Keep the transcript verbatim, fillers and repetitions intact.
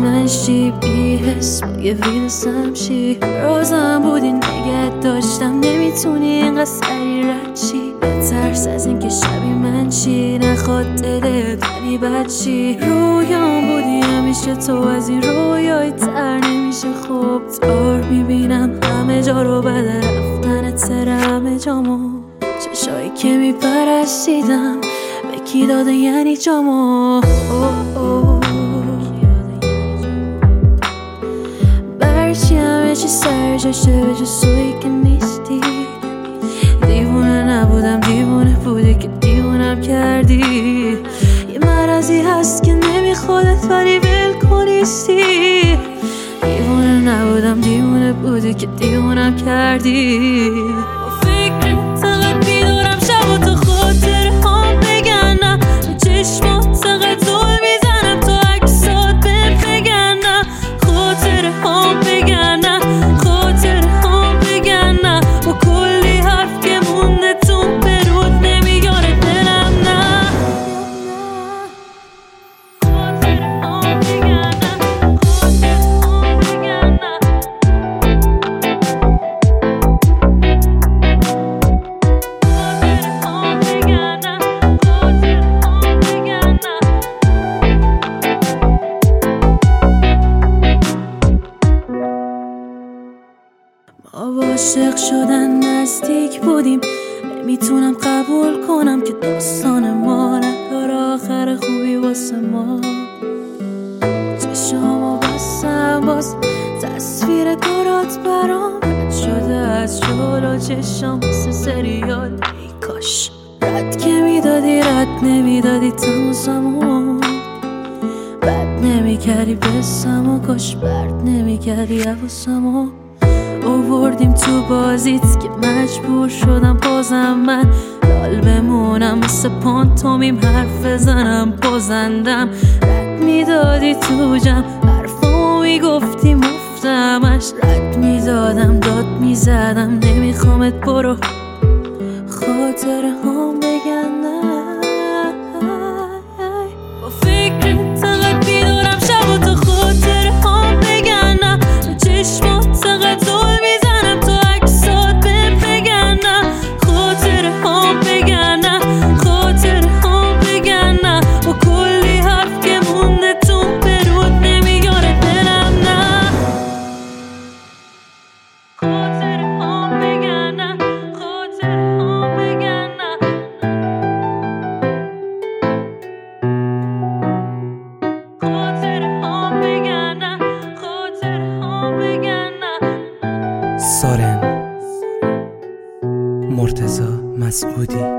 من شی بی حس با یه ویلسم شی روزم بودی نگه داشتم نمیتونی اینقدر سری رد شی بترس از این که شبی من چی نخواد دلت ولی بد چی رویام بودی همیشه تو از این رویای تر نمیشه خوب تار میبینم همه جا رو بعد رفتن تر همه جامو چشایی که میپرستیدم به کی داده یعنی جامو برچی همه چی سر جاشه به جز تویی که نیستی دیوونه نبودم دیوونه بودی که دیوونم کردی یه مرضی هست که نمیخوادت ولی ولکنیستی دیوونه نبودم دیوونه بودی که دیوونم کردی با فکرت تقد بیدارم شب و تو خاطر هم بگنم به چشمات تقد زول میزنم تو عکسات بهم بگنم خاطر هم بگنم خاطر هم بگنم با کلی حرف که مونده تو برود نمیاره دلم نه خاطر هم بگنم خاطر هم بگنم ما با عاشق شدن نزدیک بودیم نمیتونم قبول کنم که داستان ما نداره آخر خوبی واسه ما چشامو بستم باز تصویر کارات برام رد شده از جلو چشام مثل سریال ای کاش رد که میدادی رد نمیدادی تماسمو بد نمیکردی بسمو کاش برد نمیکردی حواسمو آوردیم تو بازیت که مجبور شدم بازم من لال بمونم مثل پانتومیم حرف بزنم بازندم رد میدادی تو جمع حرفامو میگفتی مفتمش رد میدادم داد میزدم نمیخوامت برو خاطر هم بگنم با فکرت تقد بیدارم شب و تو خاطر هم بگنم به چشمات تقد زول میزنم تو عکسات بهم بگنم خاطر هم بگنم خاطر هم بگنم با کلی حرف که مونده تو برود نمیاره دلم نه خاطر هم بگنم خاطر هم بگنم خاطر هم بگنم خاطر هم بگنم سارن مرتضی مسعودی